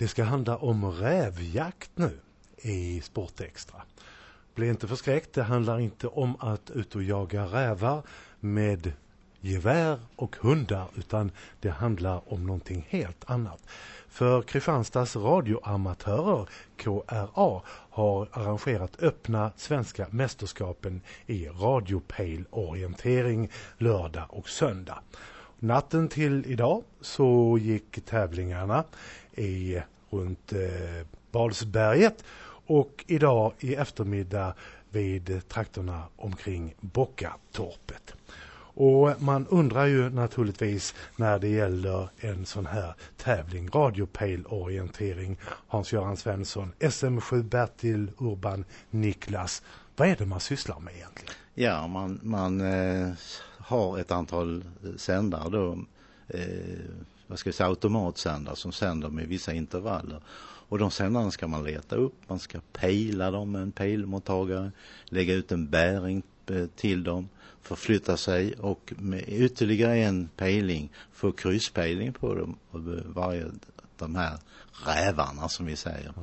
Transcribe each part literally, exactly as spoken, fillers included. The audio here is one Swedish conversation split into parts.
Det ska handla om rävjakt nu i Sportextra. Bli inte förskräckt, det handlar inte om att ut och jaga rävar med gevär och hundar, utan det handlar om någonting helt annat. För Kristianstads radioamatörer, K R A, har arrangerat öppna svenska mästerskapen i radiopejlorientering lördag och söndag. Natten till idag så gick tävlingarna i runt eh, Balsberget och idag i eftermiddag vid trakterna omkring Bockatorpet. Och man undrar ju naturligtvis när det gäller en sån här tävling, radiopejlorientering, Hans-Göran Svensson, S M sju Bertil Urban Niklas. Vad är det man sysslar med egentligen? Ja, man, man eh, har ett antal sändare då, eh, vad ska jag säga, automatsändare som sänder med vissa intervaller. Och de sändarna ska man leta upp, man ska pejla dem med en pejlmottagare, lägga ut en bäring till dem, förflytta sig och med ytterligare en pejling få krysspejling på dem, varje de här rävarna som vi säger.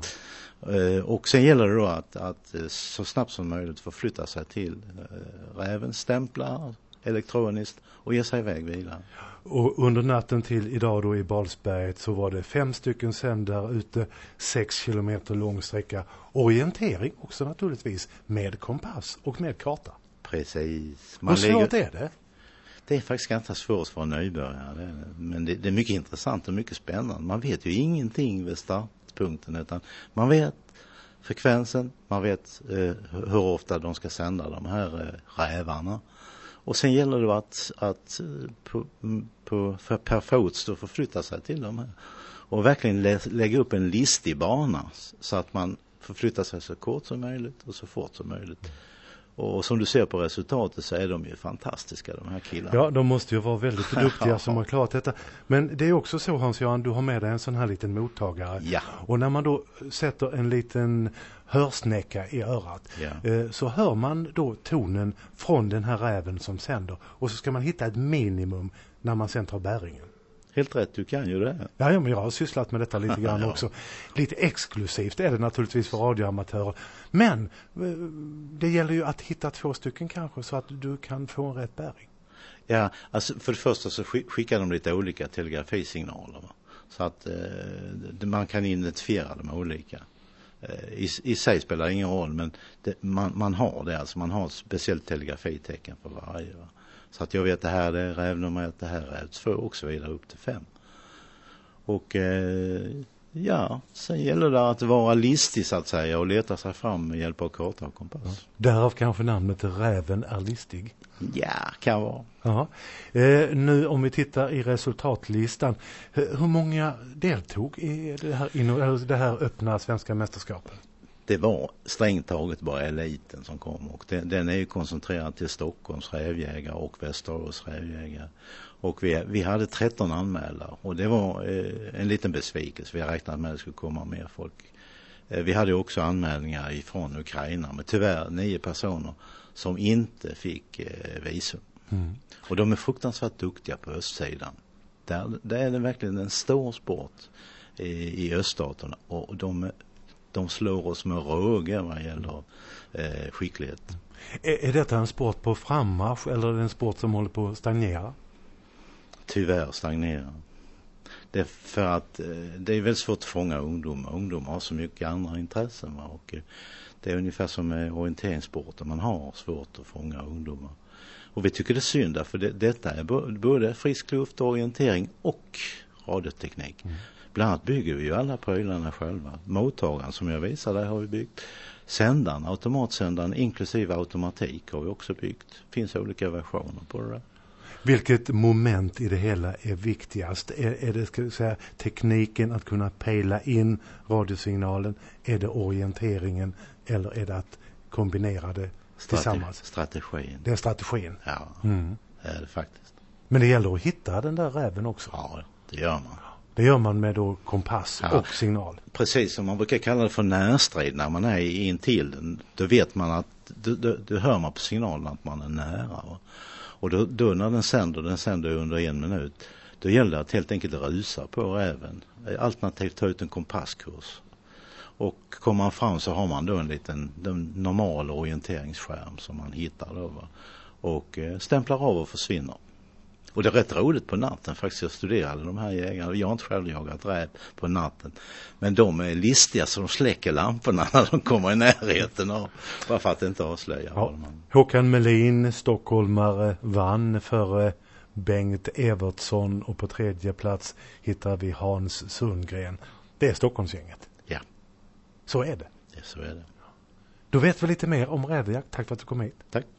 Mm. Och sen gäller det då att, att så snabbt som möjligt förflytta sig till räven, stämpla elektroniskt och ge sig iväg vidare. Och under natten till idag då i Balsberget så var det fem stycken sändare ute, sex kilometer lång sträcka. Orientering också naturligtvis med kompass och med karta. Precis. Man Hur svårt lägger... är det? Det är faktiskt ganska svårt för en nybörjare. Men det, det är mycket intressant och mycket spännande. Man vet ju ingenting vid startpunkten, utan man vet frekvensen, man vet eh, hur ofta de ska sända de här eh, rävarna. Och sen gäller det att, att på, på, för per fot stå och förflytta sig till dem här. Och verkligen lä, lägga upp en listig bana så att man förflyttar sig så kort som möjligt och så fort som möjligt. Och som du ser på resultatet så är de ju fantastiska, de här killarna. Ja, de måste ju vara väldigt duktiga som har klarat detta. Men det är också så, Hans-Göran, du har med dig en sån här liten mottagare. Ja. Och när man då sätter en liten hörsnäcka i örat ja. eh, så hör man då tonen från den här räven som sänder. Och så ska man hitta ett minimum när man sen tar bäringen. Helt rätt, du kan ju det. Ja, men jag har sysslat med detta lite grann ja. också. Lite exklusivt är det naturligtvis för radioamatörer. Men det gäller ju att hitta två stycken kanske så att du kan få en rätt bäring. Ja, alltså för det första så skickar de lite olika telegrafisignaler. Va? Så att eh, man kan identifiera dem olika. Eh, i, I sig spelar det ingen roll, men det, man, man har det. Alltså man har ett speciellt telegrafitecken för varje. Va? Så att jag vet det här är rävnummer ett, det här är räv två och så vidare upp till fem. Och eh, ja, sen gäller det att vara listig så att säga och leta sig fram med hjälp av karta och kompass. Ja. Därav kanske namnet Räven är listig. Ja, kan vara. Ja. Eh, nu om vi tittar i resultatlistan, hur många deltog i det här, det här öppna svenska mästerskapet? Det var strängt taget bara eliten som kom och den, den är ju koncentrerad till Stockholms rävjägare och Västerås rävjägare. Och vi, vi hade tretton anmälare och det var eh, en liten besvikelse. Vi räknade med att det skulle komma mer folk. Eh, vi hade också anmälningar ifrån Ukraina med tyvärr nio personer som inte fick eh, visum. Mm. Och de är fruktansvärt duktiga på östsidan. Där, där är det verkligen en stor sport i, i öststaterna och de De slår oss med råge vad gäller eh, skicklighet. Är, är detta en sport på frammarsch eller är det en sport som håller på att stagnera? Tyvärr stagnera. Det är för att eh, det är väldigt svårt att fånga ungdomar. Ungdomar har så mycket andra intressen. Va? Och, eh, det är ungefär som med orienteringssporten. Man har svårt att fånga ungdomar. Och vi tycker det är synd för det, detta är b- både frisk luft, orientering och radioteknik. Mm. Bland annat bygger vi ju alla prylarna själva. Mottagaren som jag visar där har vi byggt. Sändaren, automatsändaren inklusive automatik har vi också byggt. Det finns olika versioner på det där. Vilket moment i det hela är viktigast? Är, är det ska jag säga, tekniken att kunna pejla in radiosignalen? Är det orienteringen eller är det att kombinera det tillsammans? Strategin. Det är strategin? Ja, mm. det är det faktiskt. Men det gäller att hitta den där räven också? Ja, det gör man. Det gör man med då kompass ja, och signal. Precis som man brukar kalla det för närstrid när man är in till den. Då vet man att, då, då, då hör man på signalen att man är nära. Va? Och då, då när den sänder, den sänder under en minut. Då gäller det att helt enkelt rusa på räven. Alternativt ta ut en kompasskurs. Och kommer man fram så har man då en liten den normal orienteringsskärm som man hittar då, va? Och eh, stämplar av och försvinner. Och det är rätt roligt på natten faktiskt. Jag studerade de här jägarna. Jag har inte själv jagat räv på natten. Men de är listiga så de släcker lamporna när de kommer i närheten av. Bara för att inte avslöja. Ja. Håkan Melin, stockholmare, vann för Bengt Evertsson. Och på tredje plats hittar vi Hans Sundgren. Det är Stockholmsgänget. Ja. Så är det. Ja, så är det. Då vet vi lite mer om rävjakt. Tack för att du kom hit. Tack.